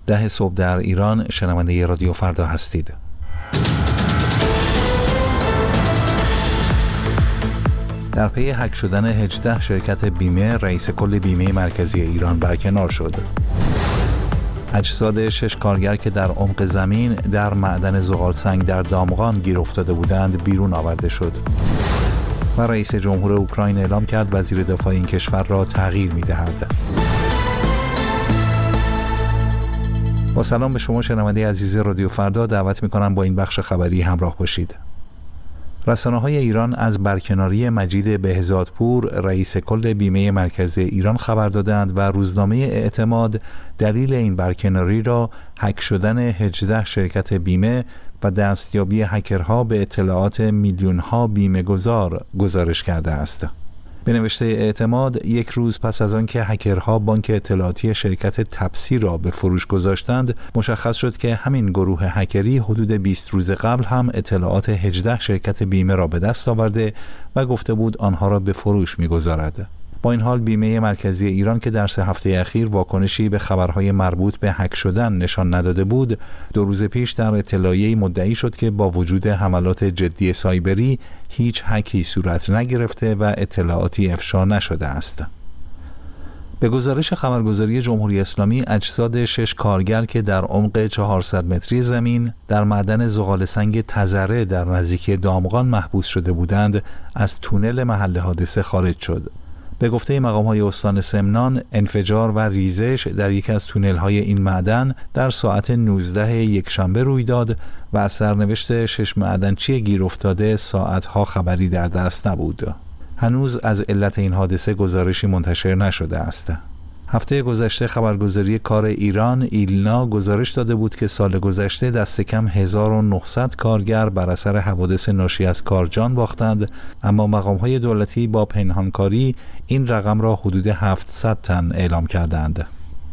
10 صبح در ایران. شنونده رادیو فردا هستید. در پی هک شدن 18 شرکت بیمه، رئیس کل بیمه مرکزی ایران برکنار شد. اجساد 6 کارگر که در عمق زمین در معدن زغالسنگ در دامغان گیر افتاده بودند بیرون آورده شد. و رئیس جمهور اوکراین اعلام کرد وزیر دفاع این کشور را تغییر می‌دهد. با سلام به شما شنونده عزیز رادیو فردا، دعوت می‌کنم با این بخش خبری همراه باشید. رسانه‌های ایران از برکناری مجید بهزادپور، رئیس کل بیمه مرکزی ایران خبر دادند و روزنامه اعتماد دلیل این برکناری را هک شدن 18 شرکت بیمه و دستیابی هکرها به اطلاعات میلیون‌ها بیمه گذار گزارش کرده است. به نوشته اعتماد، یک روز پس از آن که هکرها بانک اطلاعاتی شرکت تپسی را به فروش گذاشتند، مشخص شد که همین گروه هکری حدود 20 روز قبل هم اطلاعات 18 شرکت بیمه را به دست آورده و گفته بود آنها را به فروش می‌گذارد. با این حال بیمه مرکزی ایران که در 3 هفته اخیر واکنشی به خبرهای مربوط به هک شدن نشان نداده بود، 2 روز پیش در اطلاعیه‌ای مدعی شد که با وجود حملات جدی سایبری هیچ هکی صورت نگرفته و اطلاعاتی افشا نشده است. به گزارش خبرگزاری جمهوری اسلامی، اجساد 6 کارگر که در عمق 400 متری زمین در معدن زغالسنگ تزره در نزدیکی دامغان محبوس شده بودند، از تونل محل حادثه خارج شد. به گفته مقام‌های استان سمنان، انفجار و ریزش در یکی از تونل‌های این معدن در ساعت 19 یکشنبه روی داد و از سرنوشت 6 معدنچی گیر افتاده ساعت‌ها خبری در دست نبود. هنوز از علت این حادثه گزارشی منتشر نشده است. هفته گذشته خبرگزاری کار ایران ایلنا گزارش داده بود که سال گذشته دست کم 1900 کارگر بر اثر حوادث ناشی از کار جان باختند، اما مقام‌های دولتی با پنهانکاری این رقم را حدود 700 تن اعلام کردند.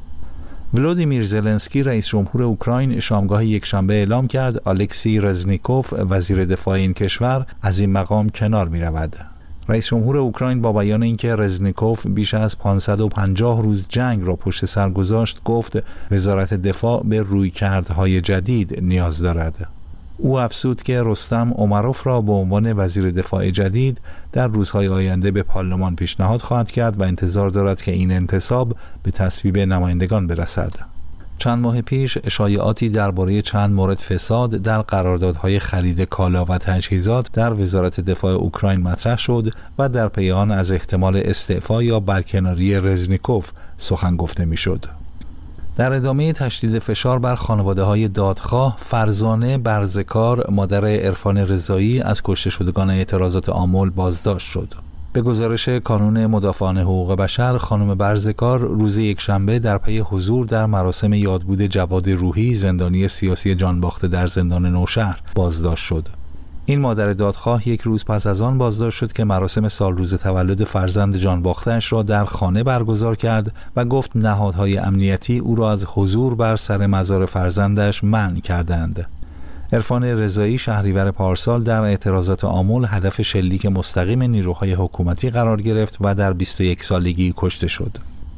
ولودیمیر زلنسکی رئیس جمهور اوکراین شامگاه یکشنبه اعلام کرد الکسی رزنیکوف وزیر دفاع این کشور از این مقام کنار می‌رود. رئیس جمهور اوکراین با بیان اینکه رزنیکوف بیش از 550 روز جنگ را پشت سر گذاشت، گفت وزارت دفاع به رویکردهای جدید نیاز دارد. او افزود که رستم امروف را به عنوان وزیر دفاع جدید در روزهای آینده به پارلمان پیشنهاد خواهد کرد و انتظار دارد که این انتصاب به تصویب نمایندگان برسد. چند ماه پیش شایعاتی درباره چند مورد فساد در قراردادهای خرید کالا و تجهیزات در وزارت دفاع اوکراین مطرح شد و در پی آن از احتمال استعفا یا برکناری رزنیکوف سخن گفته میشد. در ادامه تشدید فشار بر خانواده‌های دادخواه، فرزانه برزکار مادر عرفان رضایی از کشته شدگان اعتراضات آمل بازداشت شد. به گزارش کانون مدافعان حقوق بشر، خانم برزکار روز یکشنبه در پی حضور در مراسم یادبود جواد روحی، زندانی سیاسی جانباخته در زندان نوشهر، بازداشت شد. این مادر دادخواه یک روز پس از آن بازداشت شد که مراسم سالروز تولد فرزند جانباخته‌اش را در خانه برگزار کرد و گفت نهادهای امنیتی او را از حضور بر سر مزار فرزندش منع کردند. عرفان رضایی شهریور پارسال در اعتراضات آمل هدف شلیک مستقیم نیروهای حکومتی قرار گرفت و در 21 سالگی کشته شد.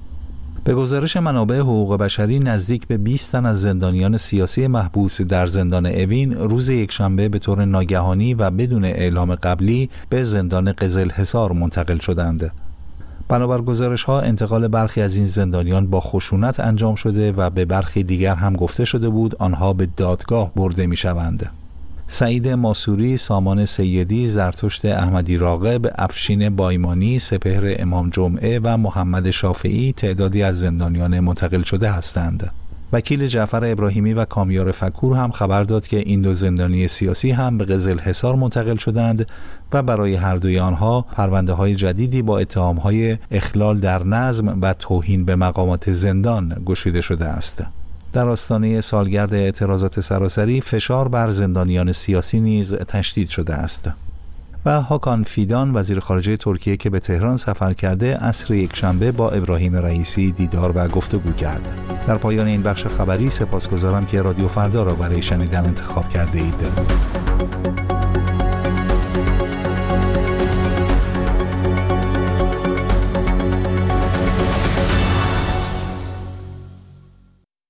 به گزارش منابع حقوق بشری، نزدیک به 20 تن از زندانیان سیاسی محبوس در زندان اوین روز یکشنبه به طور ناگهانی و بدون اعلام قبلی به زندان قزلحصار منتقل شدند. بنابر گزارش‌ها انتقال برخی از این زندانیان با خشونت انجام شده و به برخی دیگر هم گفته شده بود آنها به دادگاه برده می‌شوند. سعید ماسوری، سامان سیدی، زرتشت احمدی راغب، افشین بایمانی، سپهر امام جمعه و محمد شافعی تعدادی از زندانیان منتقل شده هستند. وکیل جعفر ابراهیمی و کامیار فکور هم خبر داد که این دو زندانی سیاسی هم به قزلحصار منتقل شدند و برای هر دوی آنها پرونده‌های جدیدی با اتهام‌های اخلال در نظم و توهین به مقامات زندان گشوده شده است. در آستانه سالگرد اعتراضات سراسری، فشار بر زندانیان سیاسی نیز تشدید شده است. و هاکان فیدان، وزیر خارجه ترکیه که به تهران سفر کرده، عصر یکشنبه با ابراهیم رئیسی دیدار و گفتگو کرد. در پایان این بخش خبری سپاسگزارم که رادیو فردا را برای شنیدن انتخاب کرده اید.